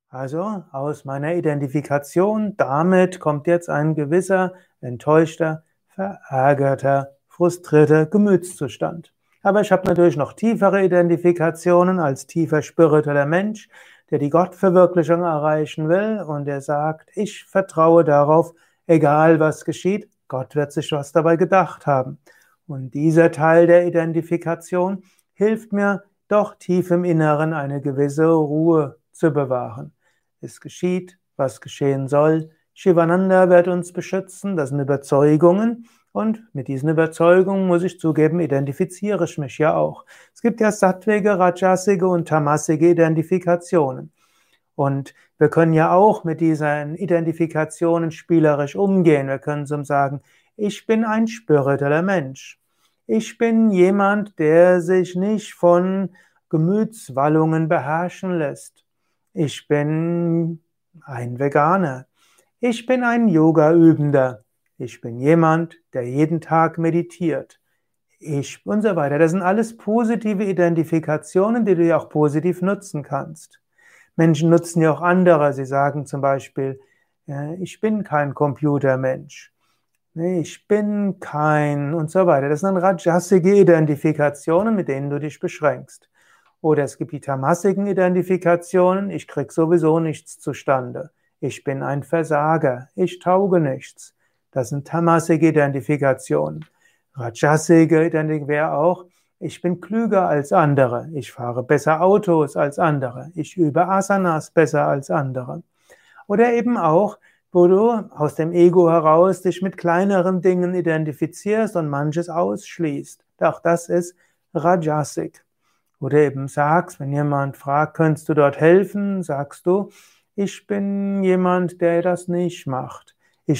Also aus meiner Identifikation damit kommt jetzt ein gewisser, enttäuschter, verärgerter, frustrierter Gemütszustand. Aber ich habe natürlich noch tiefere Identifikationen als tiefer spiritueller Mensch, der die Gottverwirklichung erreichen will und der sagt, ich vertraue darauf, egal was geschieht, Gott wird sich was dabei gedacht haben. Und dieser Teil der Identifikation hilft mir doch tief im Inneren eine gewisse Ruhe zu bewahren. Es geschieht, was geschehen soll. Shivananda wird uns beschützen, das sind Überzeugungen. Und mit diesen Überzeugungen, muss ich zugeben, identifiziere ich mich ja auch. Es gibt ja sattvige, rajasige und tamasige Identifikationen. Und wir können ja auch mit diesen Identifikationen spielerisch umgehen. Wir können so sagen, ich bin ein spiritueller Mensch. Ich bin jemand, der sich nicht von Gemütswallungen beherrschen lässt. Ich bin ein Veganer. Ich bin ein Yoga-Übender. Ich bin jemand, der jeden Tag meditiert. Ich und so weiter. Das sind alles positive Identifikationen, die du ja auch positiv nutzen kannst. Menschen nutzen ja auch andere. Sie sagen zum Beispiel, ich bin kein Computermensch. Nee, ich bin kein und so weiter. Das sind rajasige Identifikationen, mit denen du dich beschränkst. Oder es gibt die tamasigen Identifikationen, ich krieg sowieso nichts zustande. Ich bin ein Versager, ich tauge nichts. Das sind tamasige Identifikationen. Rajasige Identifikation wäre auch, ich bin klüger als andere, ich fahre besser Autos als andere, ich übe Asanas besser als andere. Oder eben auch, wo du aus dem Ego heraus dich mit kleineren Dingen identifizierst und manches ausschließt. Auch das ist Rajasik. Oder eben sagst, wenn jemand fragt, könntest du dort helfen, sagst du, ich bin jemand, der das nicht macht.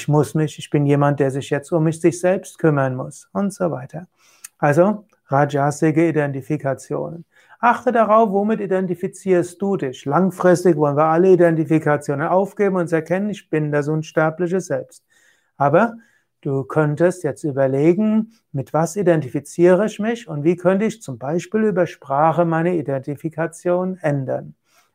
Ich bin jemand, der sich jetzt sich selbst kümmern muss und so weiter. Also rajasige Identifikationen. Achte darauf, womit identifizierst du dich. Langfristig wollen wir alle Identifikationen aufgeben und erkennen, ich bin das unsterbliche Selbst. Aber du könntest jetzt überlegen, mit was identifiziere ich mich und wie könnte ich zum Beispiel über Sprache meine Identifikation ändern.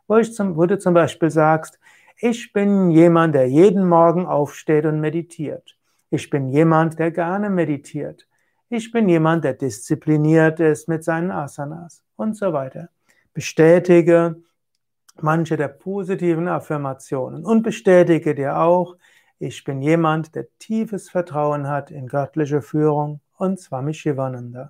Wo du zum Beispiel sagst, ich bin jemand, der jeden Morgen aufsteht und meditiert. Ich bin jemand, der gerne meditiert. Ich bin jemand, der diszipliniert ist mit seinen Asanas und so weiter. Bestätige manche der positiven Affirmationen und bestätige dir auch, ich bin jemand, der tiefes Vertrauen hat in göttliche Führung und Swami Shivananda.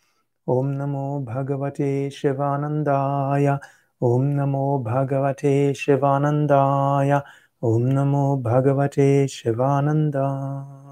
Om Namo Bhagavate Shivanandaya. Om Namo Bhagavate Shivanandaya. Om Namo Bhagavate Shivananda.